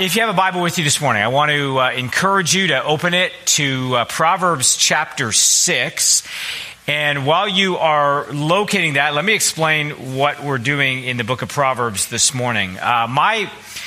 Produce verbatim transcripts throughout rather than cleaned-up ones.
If you have a Bible with you this morning, I want to uh, encourage you to open it to uh, Proverbs chapter six. And while you are locating that, let me explain what we're doing in the book of Proverbs this morning. Uh, my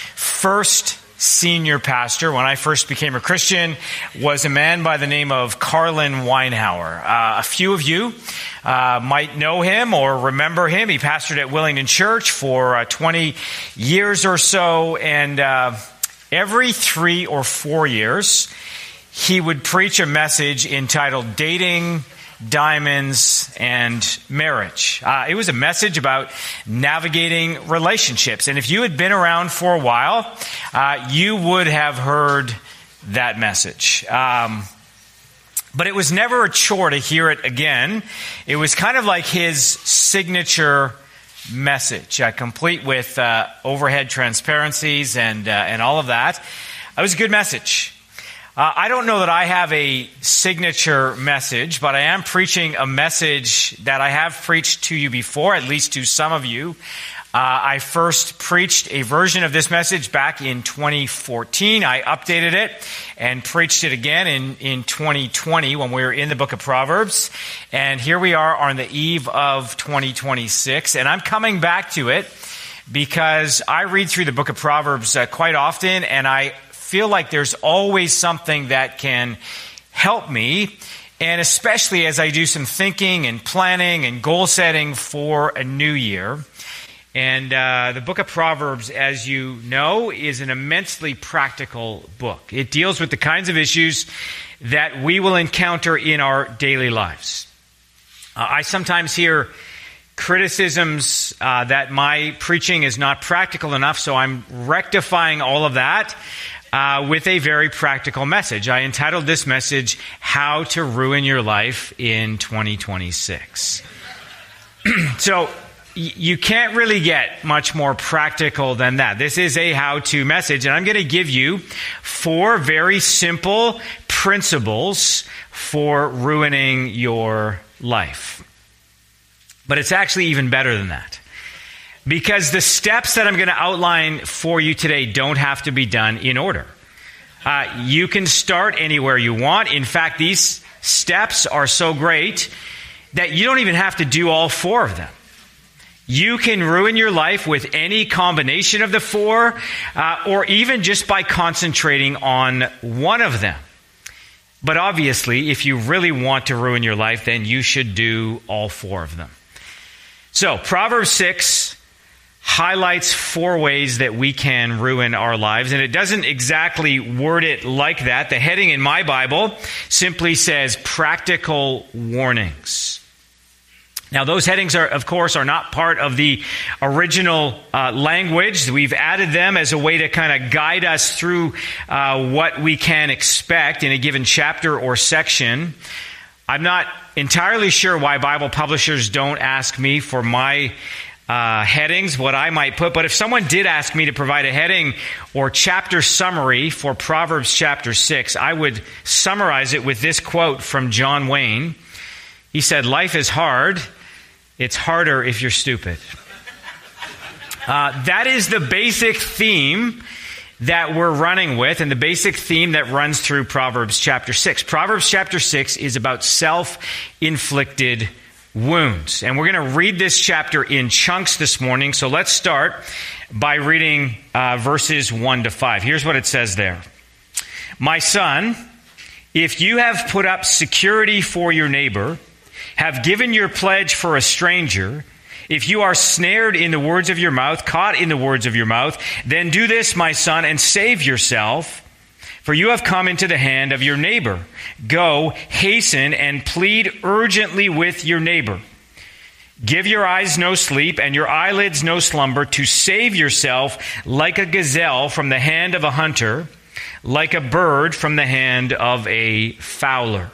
first senior pastor, when I first became a Christian, was a man by the name of Carlin Weinhauer. Uh, a few of you uh, might know him or remember him. He pastored at Willingdon Church for uh, twenty years or so, and uh, every three or four years, he would preach a message entitled Dating, Diamonds, and Marriage. Uh, it was a message about navigating relationships. And if you had been around for a while, uh, you would have heard that message. Um, but it was never a chore to hear it again. It was kind of like his signature message, uh, complete with uh, overhead transparencies and, uh, and all of that. It was a good message. Uh, I don't know that I have a signature message, but I am preaching a message that I have preached to you before, at least to some of you. Uh, I first preached a version of this message back in twenty fourteen. I updated it and preached it again in, in twenty twenty when we were in the book of Proverbs. And here we are on the eve of twenty twenty-six, and I'm coming back to it because I read through the book of Proverbs uh, quite often, and I feel like there's always something that can help me, and especially as I do some thinking and planning and goal setting for a new year. And uh, the book of Proverbs, as you know, is an immensely practical book. It deals with the kinds of issues that we will encounter in our daily lives. Uh, I sometimes hear criticisms uh, that my preaching is not practical enough, so I'm rectifying all of that Uh, with a very practical message. I entitled this message, How to Ruin Your Life in twenty twenty-six. So, y- you can't really get much more practical than that. This is a how-to message, and I'm going to give you four very simple principles for ruining your life. But it's actually even better than that. Because the steps that I'm going to outline for you today don't have to be done in order. Uh, you can start anywhere you want. In fact, these steps are so great that you don't even have to do all four of them. You can ruin your life with any combination of the four, uh, or even just by concentrating on one of them. But obviously, if you really want to ruin your life, then you should do all four of them. So, Proverbs six highlights four ways that we can ruin our lives, and it doesn't exactly word it like that. The heading in my Bible simply says practical warnings. Now, those headings are, of course, are not part of the original uh, language. We've added them as a way to kind of guide us through uh, what we can expect in a given chapter or section. I'm not entirely sure why Bible publishers don't ask me for my Uh, headings, what I might put. But if someone did ask me to provide a heading or chapter summary for Proverbs chapter six, I would summarize it with this quote from John Wayne. He said, "Life is hard. It's harder if you're stupid." Uh, that is the basic theme that we're running with, and the basic theme that runs through Proverbs chapter six. Proverbs chapter six is about self-inflicted wounds. And we're going to read this chapter in chunks this morning. So let's start by reading uh, verses one to five. Here's what it says there. "My son, if you have put up security for your neighbor, have given your pledge for a stranger, if you are snared in the words of your mouth, caught in the words of your mouth, then do this, my son, and save yourself. For you have come into the hand of your neighbor. Go, hasten, and plead urgently with your neighbor. Give your eyes no sleep, and your eyelids no slumber, to save yourself like a gazelle from the hand of a hunter, like a bird from the hand of a fowler."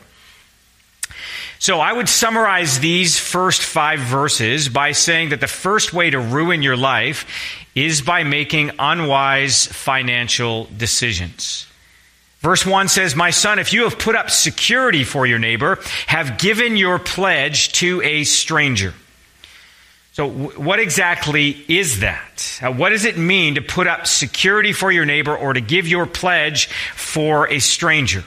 So I would summarize these first five verses by saying that the first way to ruin your life is by making unwise financial decisions. Verse one says, "My son, if you have put up security for your neighbor, have given your pledge to a stranger." So w- what exactly is that? Uh, what does it mean to put up security for your neighbor or to give your pledge for a stranger?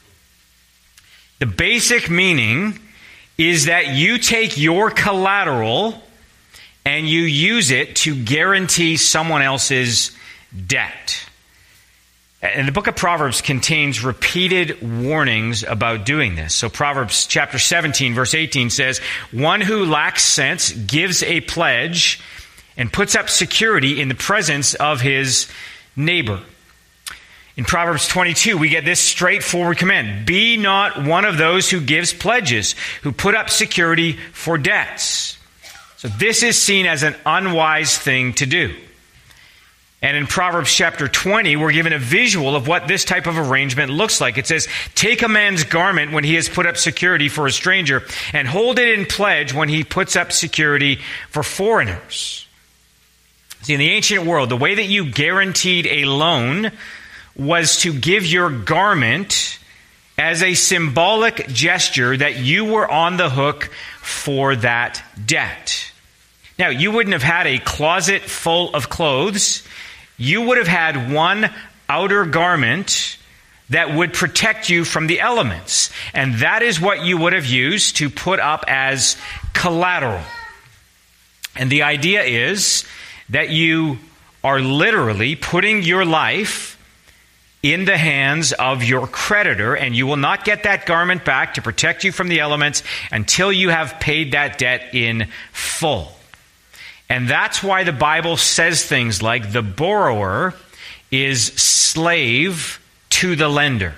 The basic meaning is that you take your collateral and you use it to guarantee someone else's debt. And the book of Proverbs contains repeated warnings about doing this. So Proverbs chapter seventeen, verse eighteen says, "One who lacks sense gives a pledge and puts up security in the presence of his neighbor." In Proverbs twenty-two, we get this straightforward command: "Be not one of those who gives pledges, who put up security for debts." So this is seen as an unwise thing to do. And in Proverbs chapter twenty, we're given a visual of what this type of arrangement looks like. It says, "Take a man's garment when he has put up security for a stranger, and hold it in pledge when he puts up security for foreigners." See, in the ancient world, the way that you guaranteed a loan was to give your garment as a symbolic gesture that you were on the hook for that debt. Now, you wouldn't have had a closet full of clothes. You would have had one outer garment that would protect you from the elements. And that is what you would have used to put up as collateral. And the idea is that you are literally putting your life in the hands of your creditor, and you will not get that garment back to protect you from the elements until you have paid that debt in full. And that's why the Bible says things like the borrower is slave to the lender.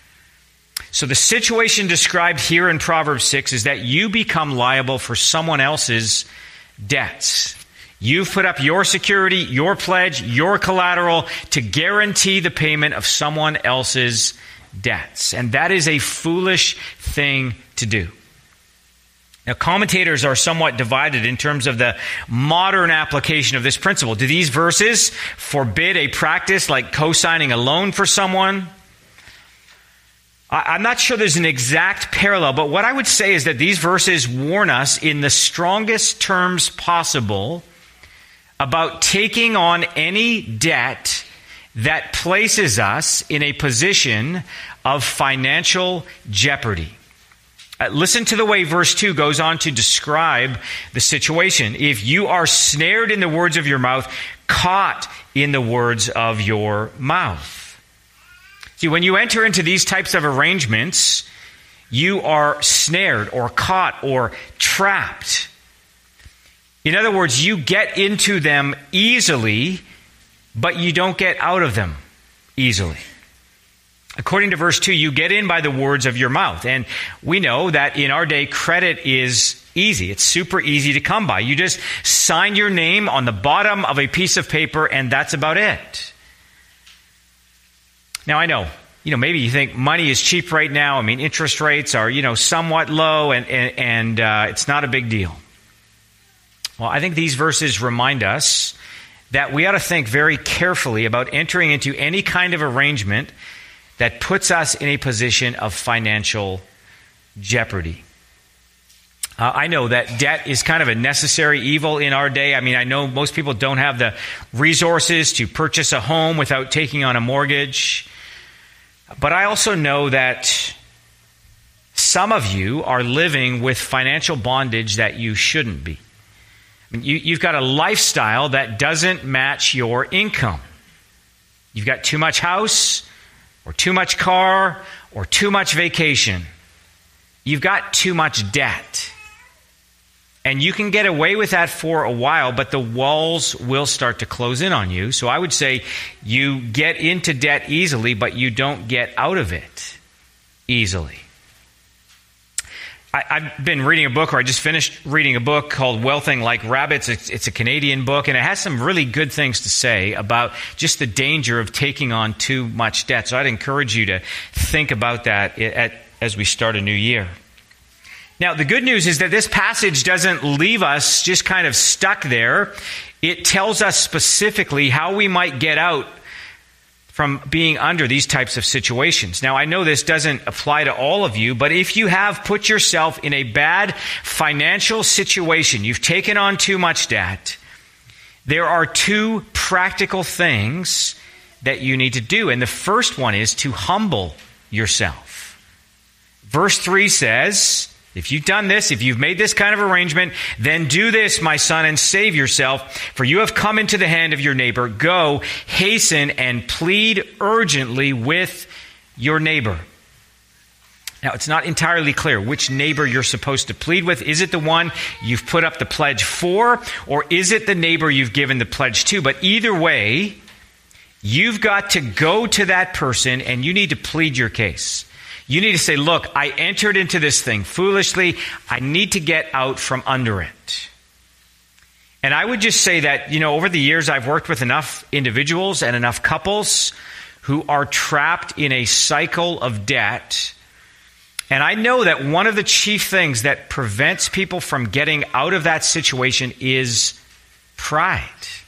So the situation described here in Proverbs six is that you become liable for someone else's debts. You've put up your security, your pledge, your collateral to guarantee the payment of someone else's debts. And that is a foolish thing to do. Now, commentators are somewhat divided in terms of the modern application of this principle. Do these verses forbid a practice like co-signing a loan for someone? I'm not sure there's an exact parallel, but what I would say is that these verses warn us in the strongest terms possible about taking on any debt that places us in a position of financial jeopardy. Uh, listen to the way verse two goes on to describe the situation. "If you are snared in the words of your mouth, caught in the words of your mouth." See, when you enter into these types of arrangements, you are snared or caught or trapped. In other words, you get into them easily, but you don't get out of them easily. According to verse two, you get in by the words of your mouth. And we know that in our day, credit is easy. It's super easy to come by. You just sign your name on the bottom of a piece of paper, and that's about it. Now, I know, you know, maybe you think money is cheap right now. I mean, interest rates are, you know, somewhat low, and, and, and uh, it's not a big deal. Well, I think these verses remind us that we ought to think very carefully about entering into any kind of arrangement that puts us in a position of financial jeopardy. Uh, I know that debt is kind of a necessary evil in our day. I mean, I know most people don't have the resources to purchase a home without taking on a mortgage. But I also know that some of you are living with financial bondage that you shouldn't be. I mean, you, you've got a lifestyle that doesn't match your income. You've got too much house, or too much car, or too much vacation. You've got too much debt. And you can get away with that for a while, but the walls will start to close in on you. So I would say you get into debt easily, but you don't get out of it easily. I, I've been reading a book, or I just finished reading a book called Wealthing Like Rabbits. It's, it's a Canadian book, and it has some really good things to say about just the danger of taking on too much debt. So I'd encourage you to think about that at, as we start a new year. Now, the good news is that this passage doesn't leave us just kind of stuck there. It tells us specifically how we might get out from being under these types of situations. Now, I know this doesn't apply to all of you, but if you have put yourself in a bad financial situation, you've taken on too much debt, there are two practical things that you need to do. And the first one is to humble yourself. Verse three says, if you've done this, if you've made this kind of arrangement, then do this, my son, and save yourself, for you have come into the hand of your neighbor. Go, hasten, and plead urgently with your neighbor. Now, it's not entirely clear which neighbor you're supposed to plead with. Is it the one you've put up the pledge for, or is it the neighbor you've given the pledge to? But either way, you've got to go to that person and you need to plead your case. You need to say, look, I entered into this thing foolishly. I need to get out from under it. And I would just say that, you know, over the years, I've worked with enough individuals and enough couples who are trapped in a cycle of debt. And I know that one of the chief things that prevents people from getting out of that situation is pride.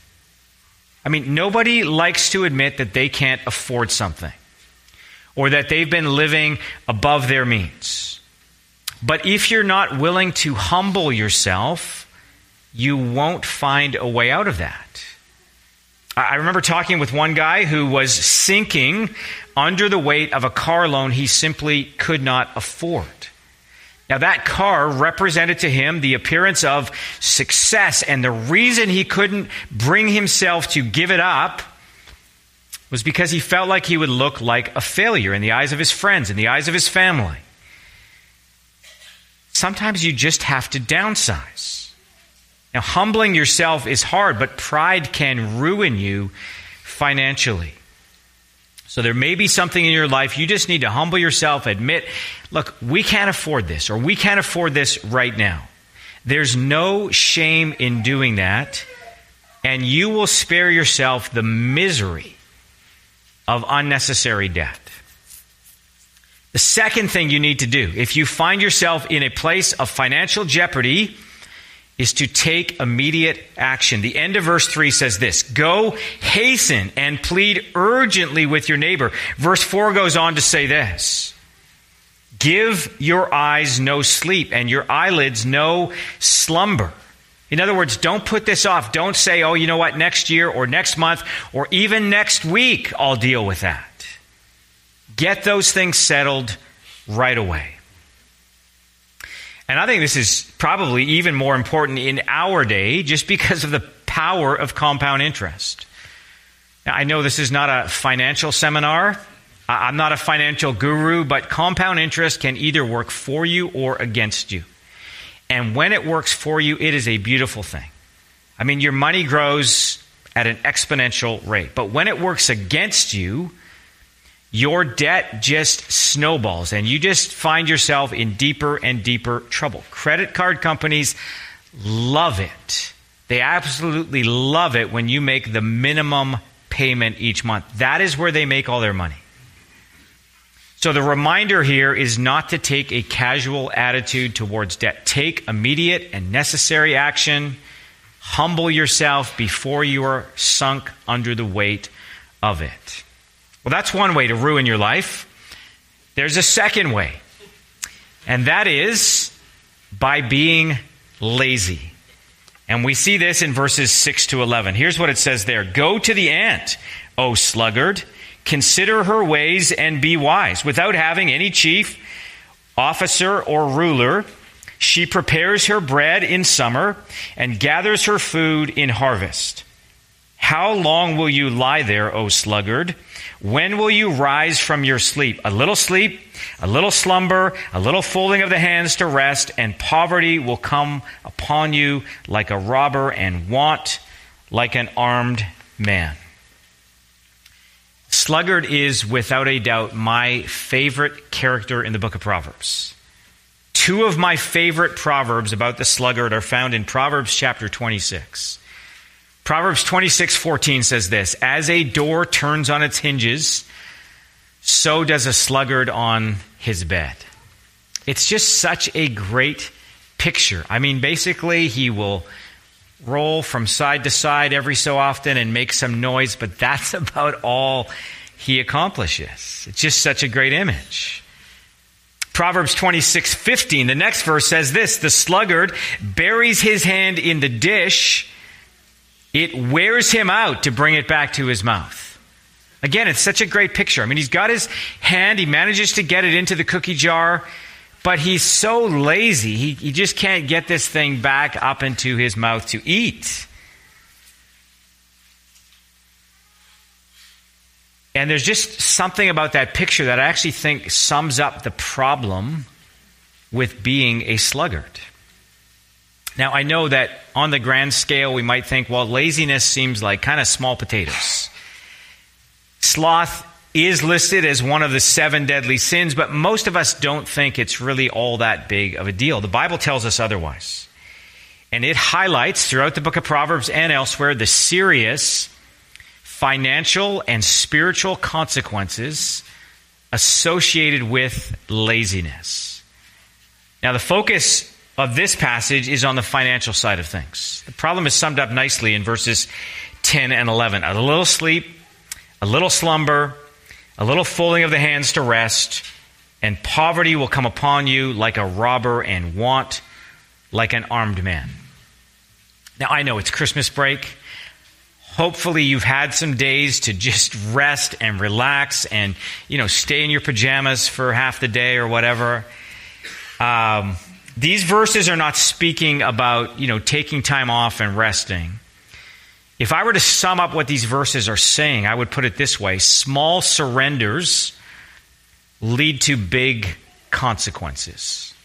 I mean, nobody likes to admit that they can't afford something, or that they've been living above their means. But if you're not willing to humble yourself, you won't find a way out of that. I remember talking with one guy who was sinking under the weight of a car loan he simply could not afford. Now, that car represented to him the appearance of success, and the reason he couldn't bring himself to give it up was because he felt like he would look like a failure in the eyes of his friends, in the eyes of his family. Sometimes you just have to downsize. Now, humbling yourself is hard, but pride can ruin you financially. So there may be something in your life you just need to humble yourself, admit, look, we can't afford this, or we can't afford this right now. There's no shame in doing that, and you will spare yourself the misery of unnecessary debt. The second thing you need to do, if you find yourself in a place of financial jeopardy, is to take immediate action. The end of verse three says this, go, hasten, and plead urgently with your neighbor. Verse four goes on to say this, give your eyes no sleep and your eyelids no slumber. In other words, don't put this off. Don't say, oh, you know what, next year or next month or even next week I'll deal with that. Get those things settled right away. And I think this is probably even more important in our day just because of the power of compound interest. Now, I know this is not a financial seminar. I'm not a financial guru, but compound interest can either work for you or against you. And when it works for you, it is a beautiful thing. I mean, your money grows at an exponential rate. But when it works against you, your debt just snowballs and you just find yourself in deeper and deeper trouble. Credit card companies love it. They absolutely love it when you make the minimum payment each month. That is where they make all their money. So the reminder here is not to take a casual attitude towards debt. Take immediate and necessary action. Humble yourself before you are sunk under the weight of it. Well, that's one way to ruin your life. There's a second way, and that is by being lazy. And we see this in verses six to eleven. Here's what it says there. Go to the ant, O sluggard. Consider her ways and be wise. Without having any chief, officer, or ruler, she prepares her bread in summer and gathers her food in harvest. How long will you lie there, O sluggard? When will you rise from your sleep? A little sleep, a little slumber, a little folding of the hands to rest, and poverty will come upon you like a robber and want like an armed man. Sluggard is, without a doubt, my favorite character in the book of Proverbs. Two of my favorite proverbs about the sluggard are found in Proverbs chapter twenty-six. Proverbs twenty-six fourteen says this, as a door turns on its hinges, so does a sluggard on his bed. It's just such a great picture. I mean, basically, he will roll from side to side every so often and make some noise, but that's about all he accomplishes. It's just such a great image. Proverbs twenty-six fifteen, the next verse says this, the sluggard buries his hand in the dish, it wears him out to bring it back to his mouth. Again, it's such a great picture. I mean, he's got his hand, he manages to get it into the cookie jar, but he's so lazy, he, he just can't get this thing back up into his mouth to eat. And there's just something about that picture that I actually think sums up the problem with being a sluggard. Now, I know that on the grand scale, we might think, well, laziness seems like kind of small potatoes. Sloth is listed as one of the seven deadly sins, but most of us don't think it's really all that big of a deal. The Bible tells us otherwise. And it highlights throughout the book of Proverbs and elsewhere the serious financial and spiritual consequences associated with laziness. Now, the focus of this passage is on the financial side of things. The problem is summed up nicely in verses ten and eleven. A little sleep, a little slumber, a little folding of the hands to rest, and poverty will come upon you like a robber and want like an armed man. Now, I know it's Christmas break. Hopefully you've had some days to just rest and relax and, you know, stay in your pajamas for half the day or whatever. Um, these verses are not speaking about, you know, taking time off and resting. If I were to sum up what these verses are saying, I would put it this way. Small surrenders lead to big consequences.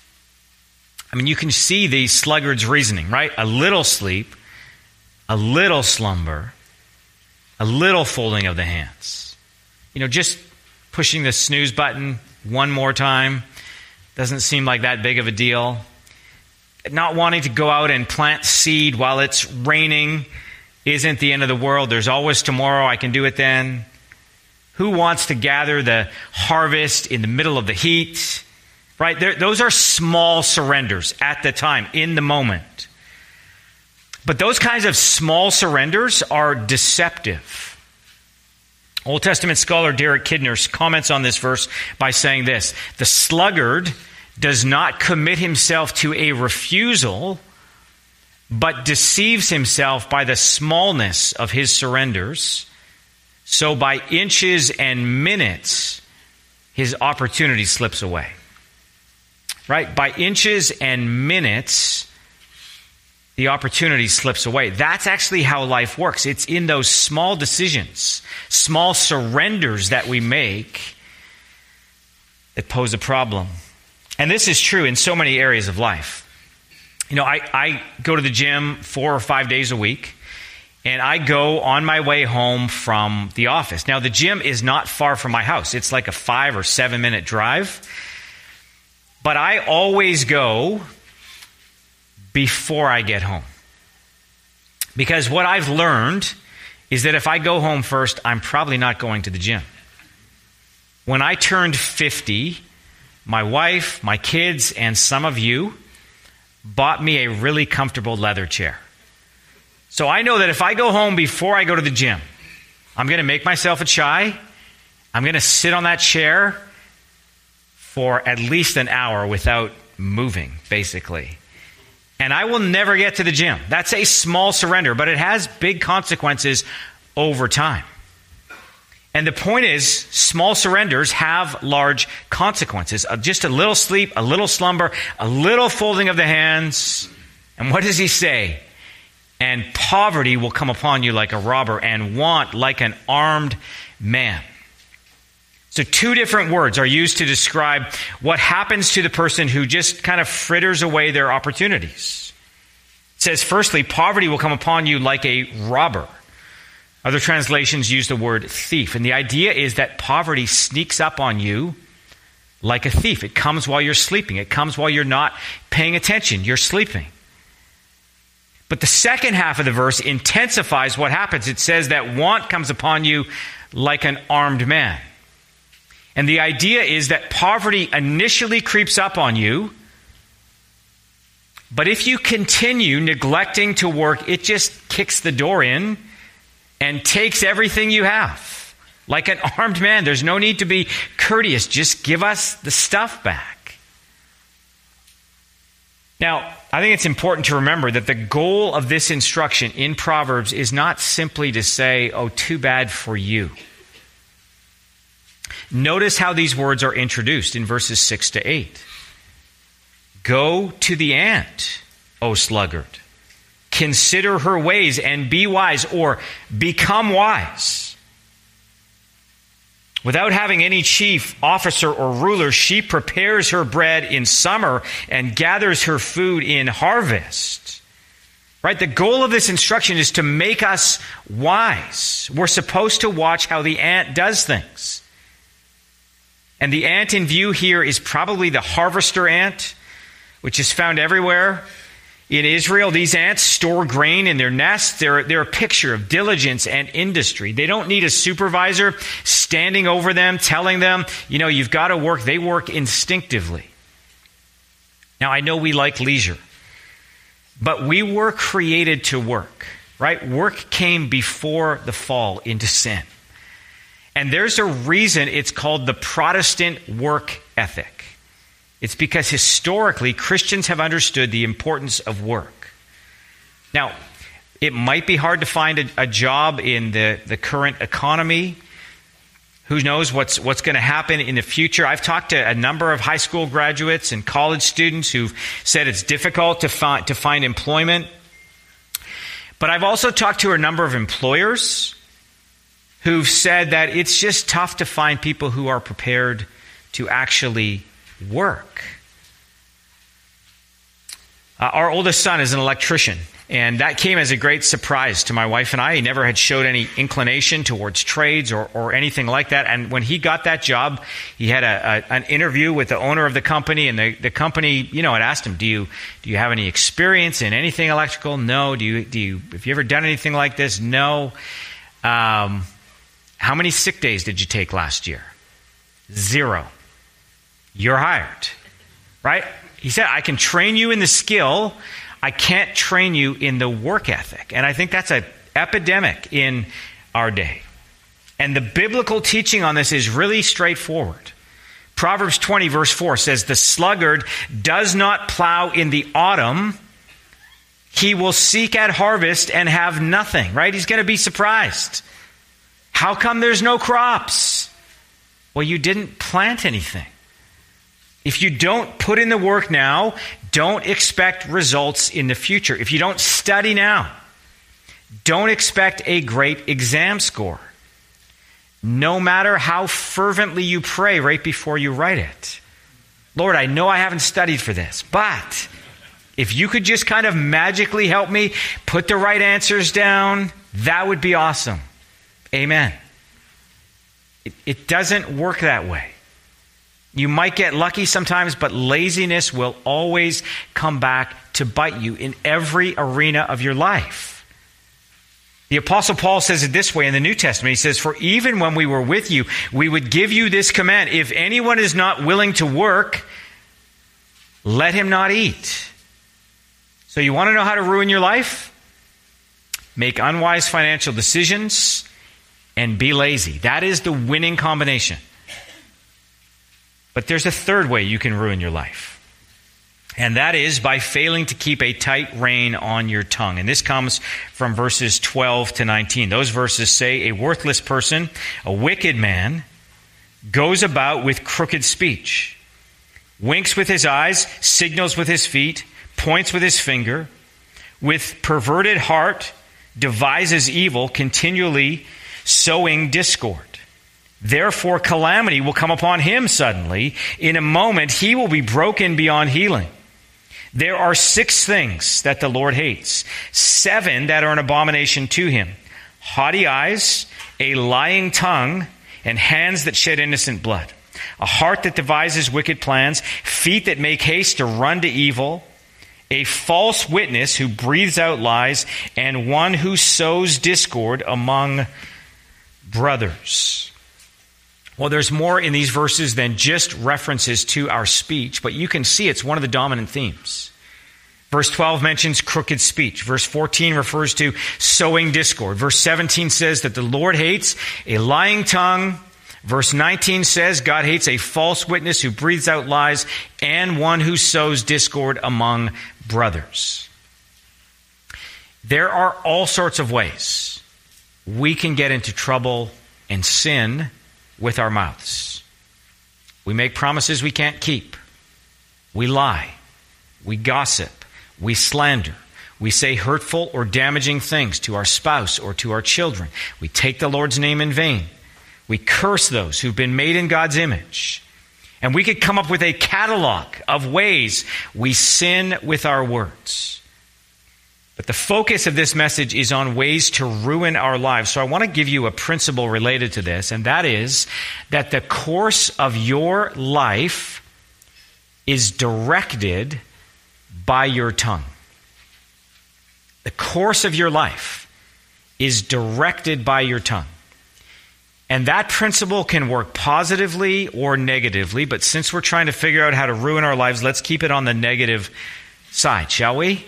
I mean, you can see the sluggard's reasoning, right? A little sleep, a little slumber, a little folding of the hands. You know, just pushing the snooze button one more time doesn't seem like that big of a deal. Not wanting to go out and plant seed while it's raining isn't the end of the world. There's always tomorrow. I can do it then. Who wants to gather the harvest in the middle of the heat? Right? There, those are small surrenders at the time, in the moment. But those kinds of small surrenders are deceptive. Old Testament scholar Derek Kidner comments on this verse by saying this: the sluggard does not commit himself to a refusal, but deceives himself by the smallness of his surrenders. So by inches and minutes, his opportunity slips away. Right? By inches and minutes, the opportunity slips away. That's actually how life works. It's in those small decisions, small surrenders that we make that pose a problem. And this is true in so many areas of life. You know, I, I go to the gym four or five days a week, and I go on my way home from the office. Now, the gym is not far from my house. It's like a five or seven minute drive. But I always go before I get home. Because what I've learned is that if I go home first, I'm probably not going to the gym. When I turned fifty, my wife, my kids, and some of you bought me a really comfortable leather chair. So I know that if I go home before I go to the gym, I'm going to make myself a chai. I'm going to sit on that chair for at least an hour without moving, basically. And I will never get to the gym. That's a small surrender, but it has big consequences over time. And the point is, small surrenders have large consequences. Just a little sleep, a little slumber, a little folding of the hands. And what does he say? And poverty will come upon you like a robber, and want like an armed man. So two different words are used to describe what happens to the person who just kind of fritters away their opportunities. It says, firstly, poverty will come upon you like a robber. Other translations use the word thief. And the idea is that poverty sneaks up on you like a thief. It comes while you're sleeping. It comes while you're not paying attention. You're sleeping. But the second half of the verse intensifies what happens. It says that want comes upon you like an armed man. And the idea is that poverty initially creeps up on you, but if you continue neglecting to work, it just kicks the door in and takes everything you have, Like an armed man, there's no need to be courteous. Just give us the stuff back. Now, I think it's important to remember that the goal of this instruction in Proverbs is not simply to say, oh, too bad for you. Notice how these words are introduced in verses six to eight. Go to the ant, O sluggard. Consider her ways and be wise, or become wise. Without having any chief, officer, or ruler, she prepares her bread in summer and gathers her food in harvest. Right? The goal of this instruction is to make us wise. We're supposed to watch how the ant does things. And the ant in view here is probably the harvester ant, which is found everywhere. In Israel, these ants store grain in their nests. They're, they're a picture of diligence and industry. They don't need a supervisor standing over them, telling them, you know, you've got to work. They work instinctively. Now, I know we like leisure, but we were created to work, right? Work came before the fall into sin. And there's a reason it's called the Protestant work ethic. It's because historically, Christians have understood the importance of work. Now, it might be hard to find a, a job in the, the current economy. Who knows what's what's going to happen in the future? I've talked to a number of high school graduates and college students who've said it's difficult to find, to find employment. But I've also talked to a number of employers who've said that it's just tough to find people who are prepared to actually work. Uh, our oldest son is an electrician, and that came as a great surprise to my wife and I. He never had showed any inclination towards trades or, or anything like that. And when he got that job, he had a, a, an interview with the owner of the company, and the, the company, you know, had asked him, "Do you do you have any experience in anything electrical?" "No." "Do you do you have you ever done anything like this?" "No." Um, "How many sick days did you take last year?" "Zero." "You're hired." Right? He said, I can train you in the skill. I can't train you in the work ethic. And I think that's an epidemic in our day. And the biblical teaching on this is really straightforward. Proverbs twenty verse four says, the sluggard does not plow in the autumn. He will seek at harvest and have nothing. Right? He's going to be surprised. How come there's no crops? Well, you didn't plant anything. If you don't put in the work now, don't expect results in the future. If you don't study now, don't expect a great exam score. No matter how fervently you pray right before you write it. Lord, I know I haven't studied for this, but if you could just kind of magically help me put the right answers down, that would be awesome. Amen. It, it doesn't work that way. You might get lucky sometimes, but laziness will always come back to bite you in every arena of your life. The Apostle Paul says it this way in the New Testament. He says, for even when we were with you, we would give you this command. If anyone is not willing to work, let him not eat. So you want to know how to ruin your life? Make unwise financial decisions and be lazy. That is the winning combination. But there's a third way you can ruin your life. And that is by failing to keep a tight rein on your tongue. And this comes from verses twelve to nineteen. Those verses say, a worthless person, a wicked man, goes about with crooked speech, winks with his eyes, signals with his feet, points with his finger, with perverted heart, devises evil, continually sowing discord. Therefore, calamity will come upon him suddenly. In a moment, he will be broken beyond healing. There are six things that the Lord hates, seven that are an abomination to him: haughty eyes, a lying tongue, and hands that shed innocent blood, a heart that devises wicked plans, feet that make haste to run to evil, a false witness who breathes out lies, and one who sows discord among brothers. Well, there's more in these verses than just references to our speech, but you can see it's one of the dominant themes. Verse twelve mentions crooked speech. Verse fourteen refers to sowing discord. Verse seventeen says that the Lord hates a lying tongue. Verse nineteen says God hates a false witness who breathes out lies and one who sows discord among brothers. There are all sorts of ways we can get into trouble and sin with our mouths. We make promises we can't keep. We lie. We gossip. We slander. We say hurtful or damaging things to our spouse or to our children. We take the Lord's name in vain. We curse those who've been made in God's image. And we could come up with a catalog of ways we sin with our words. But the focus of this message is on ways to ruin our lives. So I want to give you a principle related to this, and that is that the course of your life is directed by your tongue. The course of your life is directed by your tongue. And that principle can work positively or negatively, but since we're trying to figure out how to ruin our lives, let's keep it on the negative side, shall we?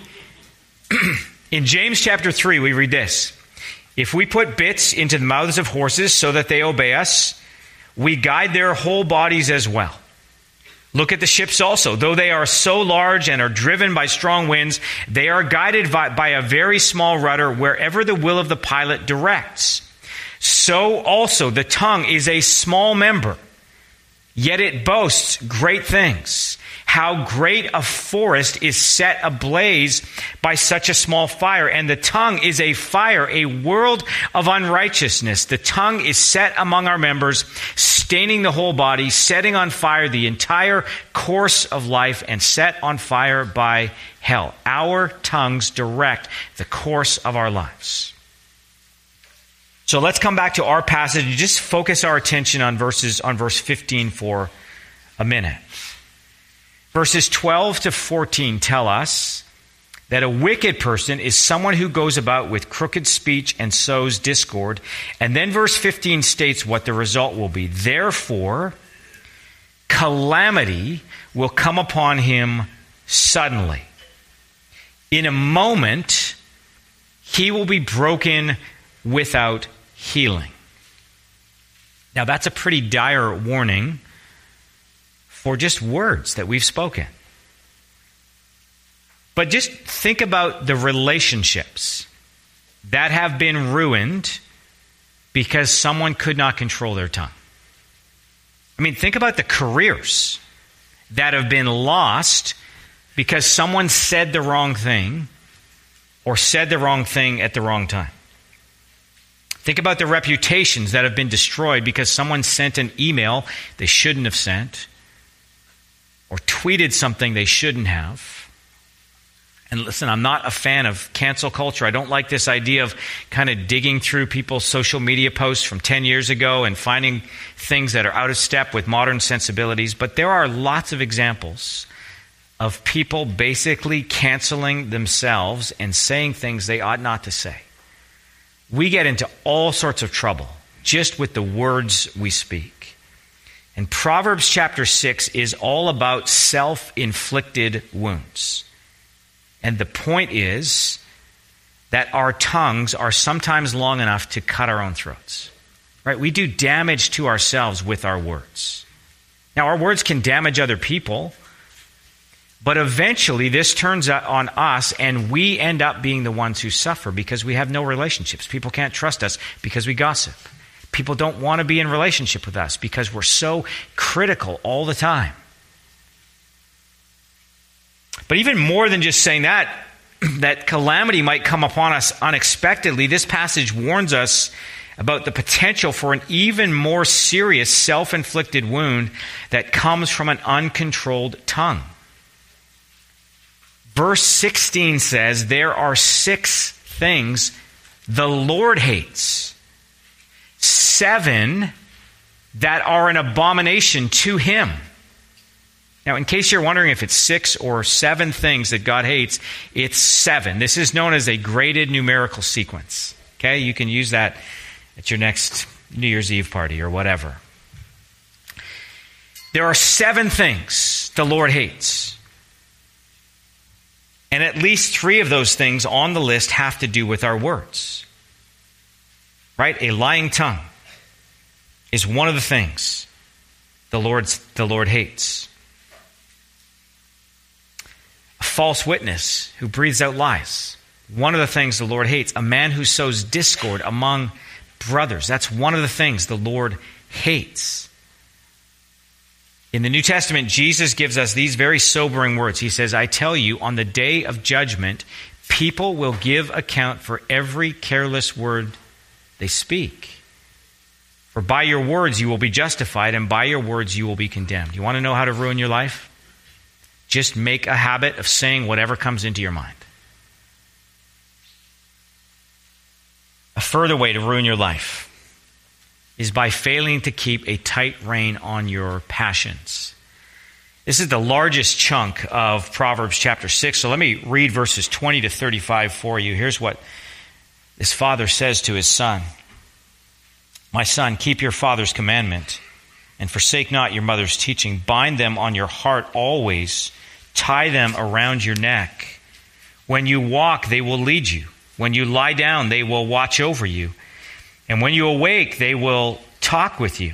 In James chapter three, we read this: if we put bits into the mouths of horses so that they obey us, we guide their whole bodies as well. Look at the ships also. Though they are so large and are driven by strong winds, they are guided by, by a very small rudder wherever the will of the pilot directs. So also the tongue is a small member, yet it boasts great things. How great a forest is set ablaze by such a small fire. And the tongue is a fire, a world of unrighteousness. The tongue is set among our members, staining the whole body, setting on fire the entire course of life, and set on fire by hell. Our tongues direct the course of our lives. So let's come back to our passage and just focus our attention on verses on verse fifteen for a minute. Verses twelve to fourteen tell us that a wicked person is someone who goes about with crooked speech and sows discord. And then verse fifteen states what the result will be. Therefore, calamity will come upon him suddenly. In a moment, he will be broken without healing. Now, that's a pretty dire warning for just words that we've spoken. But just think about the relationships that have been ruined because someone could not control their tongue. I mean, think about the careers that have been lost because someone said the wrong thing or said the wrong thing at the wrong time. Think about the reputations that have been destroyed because someone sent an email they shouldn't have sent, or tweeted something they shouldn't have. And listen, I'm not a fan of cancel culture. I don't like this idea of kind of digging through people's social media posts from ten years ago and finding things that are out of step with modern sensibilities. But there are lots of examples of people basically canceling themselves and saying things they ought not to say. We get into all sorts of trouble just with the words we speak. And Proverbs chapter six is all about self-inflicted wounds. And the point is that our tongues are sometimes long enough to cut our own throats. Right? We do damage to ourselves with our words. Now, our words can damage other people, but eventually this turns on us and we end up being the ones who suffer because we have no relationships. People can't trust us because we gossip. People don't want to be in relationship with us because we're so critical all the time. But even more than just saying that, that calamity might come upon us unexpectedly, this passage warns us about the potential for an even more serious self-inflicted wound that comes from an uncontrolled tongue. Verse sixteen says, there are six things the Lord hates. Seven that are an abomination to him. Now, in case you're wondering if it's six or seven things that God hates, it's seven. This is known as a graded numerical sequence. Okay, you can use that at your next New Year's Eve party or whatever. There are seven things the Lord hates. And at least three of those things on the list have to do with our words. Right? A lying tongue is one of the things the Lord's, the Lord hates. A false witness who breathes out lies. One of the things the Lord hates. A man who sows discord among brothers. That's one of the things the Lord hates. In the New Testament, Jesus gives us these very sobering words. He says, I tell you, on the day of judgment, people will give account for every careless word they speak. For by your words you will be justified, and by your words you will be condemned. You want to know how to ruin your life? Just make a habit of saying whatever comes into your mind. A further way to ruin your life is by failing to keep a tight rein on your passions. This is the largest chunk of Proverbs chapter six. So let me read verses twenty to thirty-five for you. Here's what this father says to his son. My son, keep your father's commandment and forsake not your mother's teaching. Bind them on your heart always. Tie them around your neck. When you walk, they will lead you. When you lie down, they will watch over you. And when you awake, they will talk with you.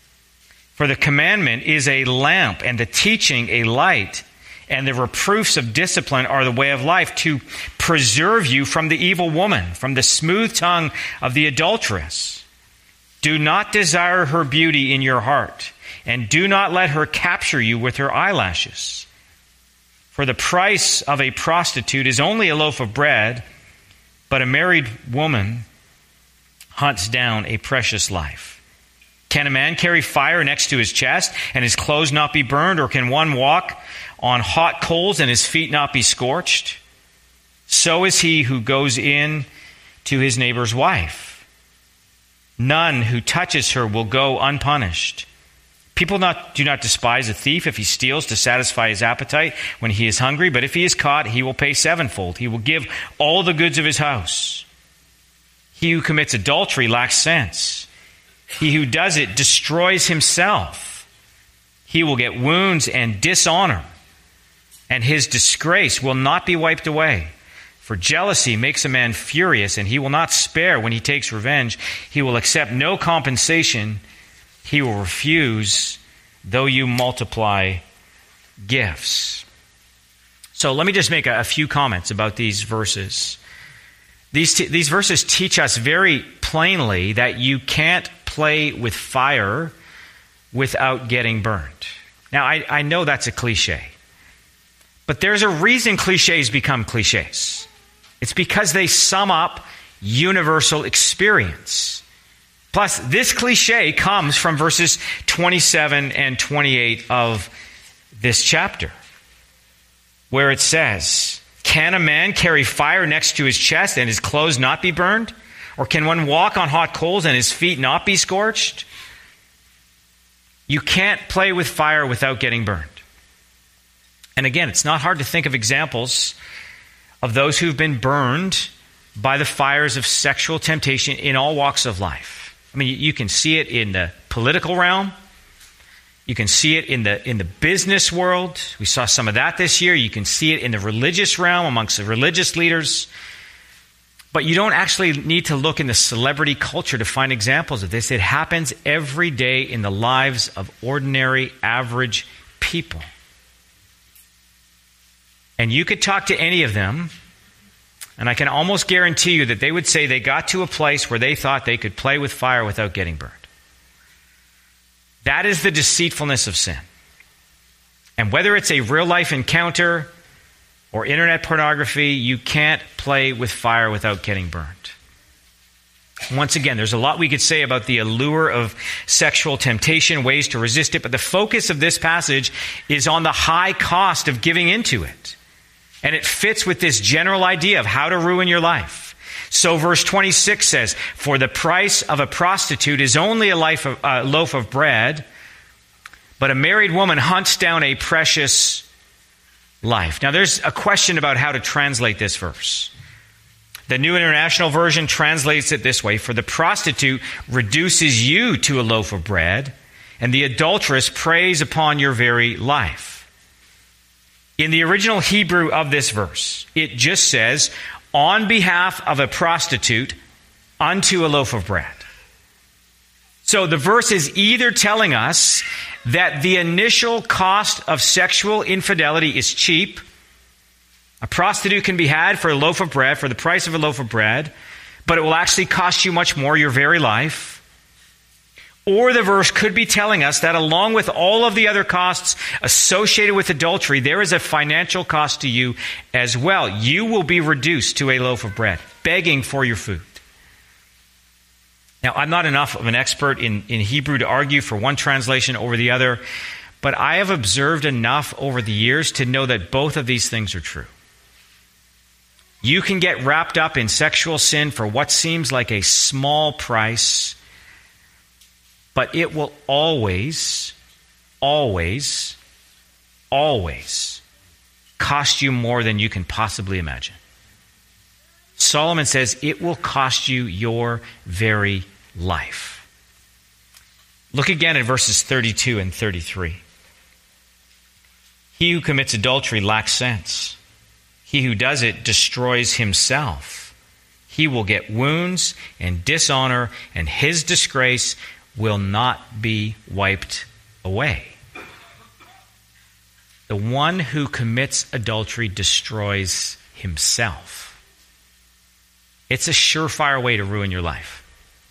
For the commandment is a lamp, and the teaching a light, and the reproofs of discipline are the way of life, to preserve you from the evil woman, from the smooth tongue of the adulteress. Do not desire her beauty in your heart, and do not let her capture you with her eyelashes. For the price of a prostitute is only a loaf of bread, but a married woman hunts down a precious life. Can a man carry fire next to his chest and his clothes not be burned? Or can one walk on hot coals and his feet not be scorched? So is he who goes in to his neighbor's wife. None who touches her will go unpunished. People not, do not despise a thief if he steals to satisfy his appetite when he is hungry, but if he is caught, he will pay sevenfold. He will give all the goods of his house. He who commits adultery lacks sense. He who does it destroys himself. He will get wounds and dishonor, and his disgrace will not be wiped away. For jealousy makes a man furious, and he will not spare when he takes revenge. He will accept no compensation. He will refuse, though you multiply gifts. So let me just make a, a few comments about these verses. These, t- these verses teach us very plainly that you can't play with fire without getting burned. Now, I, I know that's a cliche, but there's a reason cliches become cliches. It's because they sum up universal experience. Plus, this cliche comes from verses twenty-seven and twenty-eight of this chapter, where it says, can a man carry fire next to his chest and his clothes not be burned? Or can one walk on hot coals and his feet not be scorched? You can't play with fire without getting burned. And again, it's not hard to think of examples of those who've been burned by the fires of sexual temptation in all walks of life. I mean, you can see it in the political realm. You can see it in the in the business world. We saw some of that this year. You can see it in the religious realm amongst the religious leaders. But you don't actually need to look in the celebrity culture to find examples of this. It happens every day in the lives of ordinary, average people. And you could talk to any of them, and I can almost guarantee you that they would say they got to a place where they thought they could play with fire without getting burned. That is the deceitfulness of sin. And whether it's a real-life encounter or internet pornography, you can't play with fire without getting burned. Once again, there's a lot we could say about the allure of sexual temptation, ways to resist it, but the focus of this passage is on the high cost of giving into it. And it fits with this general idea of how to ruin your life. So verse twenty-six says, for the price of a prostitute is only a, life of, a loaf of bread, but a married woman hunts down a precious life. Now there's a question about how to translate this verse. The New International Version translates it this way, for the prostitute reduces you to a loaf of bread, and the adulteress preys upon your very life. In the original Hebrew of this verse, it just says, on behalf of a prostitute unto a loaf of bread. So the verse is either telling us that the initial cost of sexual infidelity is cheap. A prostitute can be had for a loaf of bread, for the price of a loaf of bread, but it will actually cost you much more, your very life. Or the verse could be telling us that along with all of the other costs associated with adultery, there is a financial cost to you as well. You will be reduced to a loaf of bread, begging for your food. Now, I'm not enough of an expert in, in Hebrew to argue for one translation over the other, but I have observed enough over the years to know that both of these things are true. You can get wrapped up in sexual sin for what seems like a small price, but it will always, always, always cost you more than you can possibly imagine. Solomon says it will cost you your very life. Look again at verses thirty-two and thirty-three. He who commits adultery lacks sense. He who does it destroys himself. He will get wounds and dishonor, and his disgrace will not be wiped away. The one who commits adultery destroys himself. It's a surefire way to ruin your life.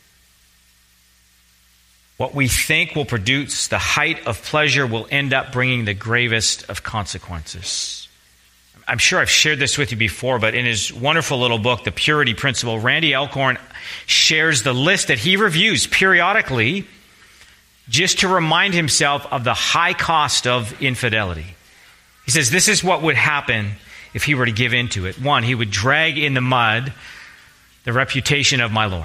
What we think will produce the height of pleasure will end up bringing the gravest of consequences. I'm sure I've shared this with you before, but in his wonderful little book, The Purity Principle, Randy Alcorn shares the list that he reviews periodically just to remind himself of the high cost of infidelity. He says this is what would happen if he were to give in to it. One, he would drag in the mud the reputation of my Lord.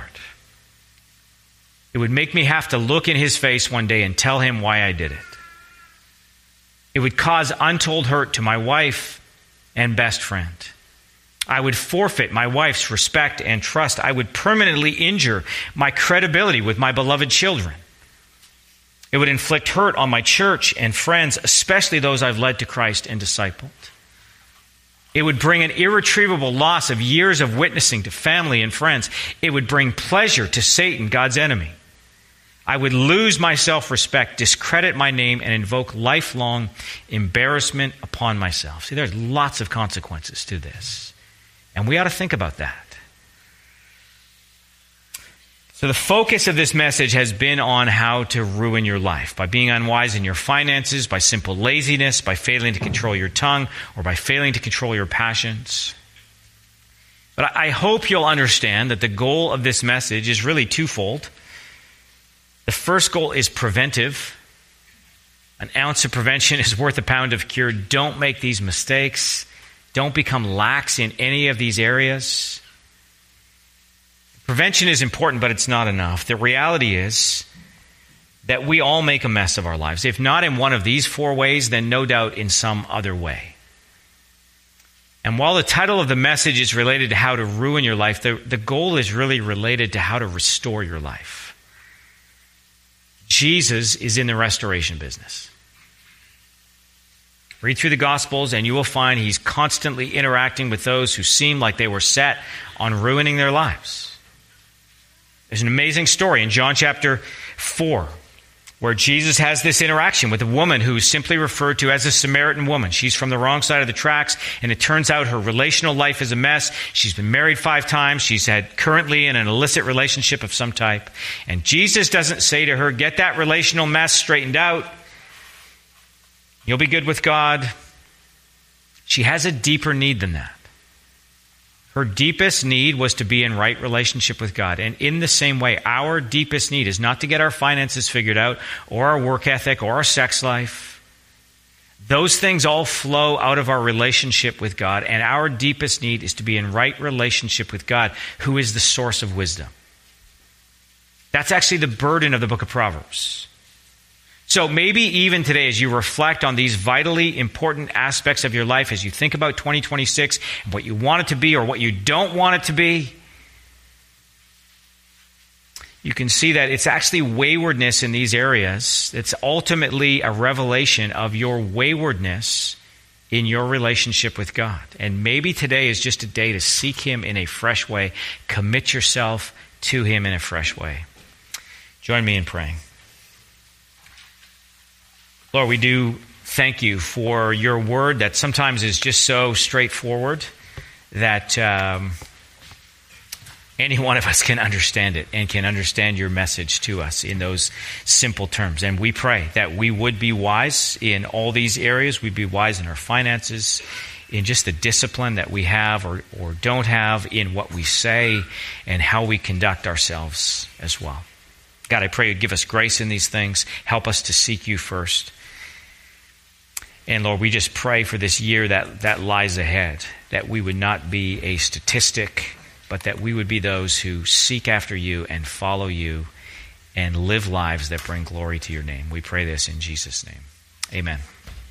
It would make me have to look in his face one day and tell him why I did it. It would cause untold hurt to my wife and best friend. I would forfeit my wife's respect and trust. I would permanently injure my credibility with my beloved children. It would inflict hurt on my church and friends, especially those I've led to Christ and discipled. It would bring an irretrievable loss of years of witnessing to family and friends. It would bring pleasure to Satan, God's enemy. I would lose my self-respect, discredit my name, and invoke lifelong embarrassment upon myself. See, there's lots of consequences to this. And we ought to think about that. So the focus of this message has been on how to ruin your life. By being unwise in your finances, by simple laziness, by failing to control your tongue, or by failing to control your passions. But I hope you'll understand that the goal of this message is really twofold. The first goal is preventive. An ounce of prevention is worth a pound of cure. Don't make these mistakes. Don't become lax in any of these areas. Prevention is important, but it's not enough. The reality is that we all make a mess of our lives. If not in one of these four ways, then no doubt in some other way. And while the title of the message is related to how to ruin your life, the, the goal is really related to how to restore your life. Jesus is in the restoration business. Read through the Gospels and you will find he's constantly interacting with those who seem like they were set on ruining their lives. There's an amazing story in John chapter four where Jesus has this interaction with a woman who is simply referred to as a Samaritan woman. She's from the wrong side of the tracks, and it turns out her relational life is a mess. She's been married five times. She's had currently in an illicit relationship of some type. And Jesus doesn't say to her, get that relational mess straightened out. You'll be good with God. She has a deeper need than that. Her deepest need was to be in right relationship with God. And in the same way, our deepest need is not to get our finances figured out, or our work ethic, or our sex life. Those things all flow out of our relationship with God. And our deepest need is to be in right relationship with God, who is the source of wisdom. That's actually the burden of the book of Proverbs. So maybe even today, as you reflect on these vitally important aspects of your life, as you think about twenty twenty-six, what you want it to be or what you don't want it to be, you can see that it's actually waywardness in these areas that's ultimately a revelation of your waywardness in your relationship with God. And maybe today is just a day to seek him in a fresh way. Commit yourself to him in a fresh way. Join me in praying. Lord, we do thank you for your word that sometimes is just so straightforward that um, any one of us can understand it and can understand your message to us in those simple terms. And we pray that we would be wise in all these areas. We'd be wise in our finances, in just the discipline that we have or, or don't have, in what we say and how we conduct ourselves as well. God, I pray you'd give us grace in these things. Help us to seek you first. And Lord, we just pray for this year that, that lies ahead, that we would not be a statistic, but that we would be those who seek after you and follow you and live lives that bring glory to your name. We pray this in Jesus' name. Amen.